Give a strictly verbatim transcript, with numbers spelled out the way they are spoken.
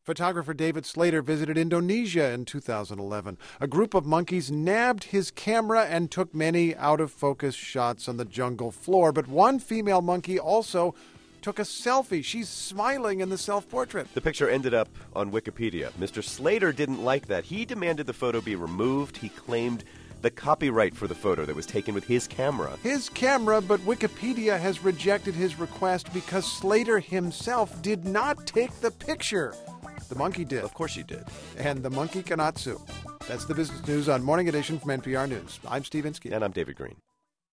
Photographer David Slater visited Indonesia in two thousand eleven. A group of monkeys nabbed his camera and took many out-of-focus shots on the jungle floor. But one female monkey also took a selfie. She's smiling in the self-portrait. The picture ended up on Wikipedia. Mister Slater didn't like that. He demanded the photo be removed. He claimed the copyright for the photo that was taken with his camera. His camera, but Wikipedia has rejected his request because Slater himself did not take the picture. The monkey did. Of course she did. And the monkey cannot sue. That's the business news on Morning Edition from N P R News. I'm Steve Inskeep. And I'm David Green.